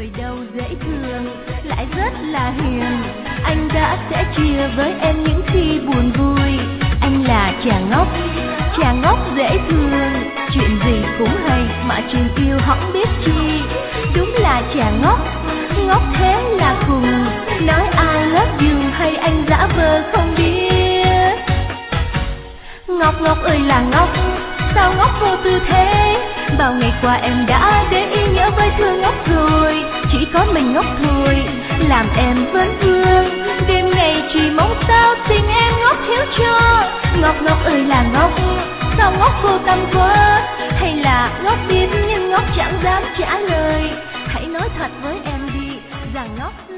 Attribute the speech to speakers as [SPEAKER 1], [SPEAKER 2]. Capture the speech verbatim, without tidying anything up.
[SPEAKER 1] người đâu dễ thương, lại rất là hiền. Anh đã sẽ chia với em những khi buồn vui. Anh là chàng ngốc, chàng ngốc dễ thương, chuyện gì cũng hay mà chuyện yêu không biết chi. Đúng là chàng ngốc, ngốc thế là cùng, nói I love you hay anh giả vờ không biết. Ngốc ngốc ơi là ngốc, sao ngốc vô tư thế? Bao ngày qua em đã để ý nhớ với thương ngốc rồi, chỉ có mình ngốc thôi làm em vẫn thương. Đêm ngày chỉ mong sao tình em ngốc hiếu cho. Ngốc ngốc ơi là ngốc, sao ngốc vô tâm quá? Hay là ngốc biết nhưng ngốc chẳng dám trả lời? Hãy nói thật với em đi rằng ngốc